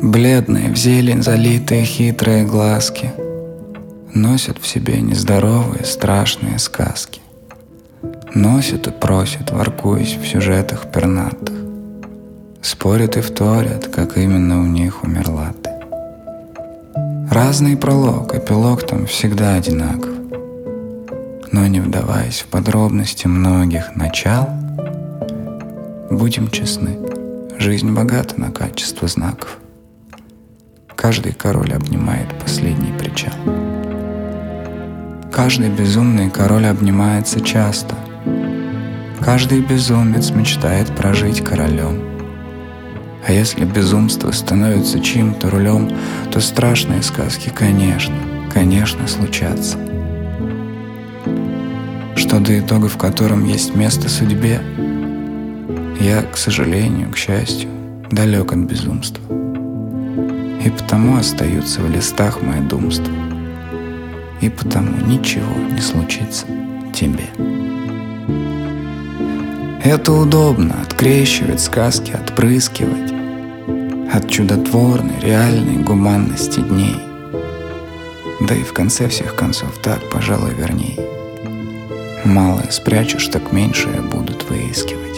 Бледные, в зелень залитые хитрые глазки носят в себе нездоровые страшные сказки. Носят и просят, воркуясь в сюжетах пернатых. Спорят и вторят, как именно у них умерла ты. Разный пролог, эпилог там всегда одинаков. Но не вдаваясь в подробности многих начал, будем честны, жизнь богата на качество знаков. Каждый король обнимает последний причал. Каждый безумный король обнимается часто. Каждый безумец мечтает прожить королем. А если безумство становится чьим-то рулем, то страшные сказки, конечно, случатся. Что до итога, в котором есть место судьбе, я, к сожалению, к счастью, далек от безумства. И потому остаются в листах мои думства. И потому ничего не случится тебе. Это удобно открещивать сказки, отпрыскивать от чудотворной, реальной гуманности дней. Да и в конце всех концов так, пожалуй, верней. Малое спрячешь, так меньшее будут выискивать.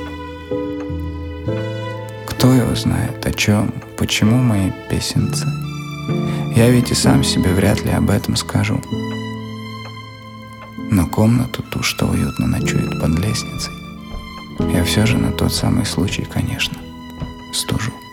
Кто его знает, о чем, почему мои песенцы? Я ведь и сам себе вряд ли об этом скажу. Но комнату ту, что уютно ночует под лестницей, я все же на тот самый случай, конечно, стужу.